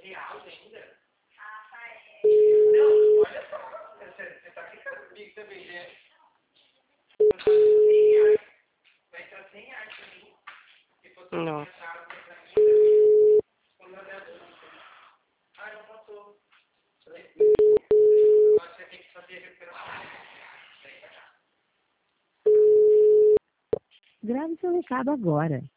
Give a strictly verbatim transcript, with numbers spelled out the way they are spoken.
real ainda? Ah, pai. Não, olha só. Você, você tá ficando comigo também, né? cem reais. Vai entrar cem reais pra mim. Se fosse Nossa. pra mim também. Quando eu der adulto. Ah, não passou. Agora você tem que fazer a recuperação. Grave seu recado agora.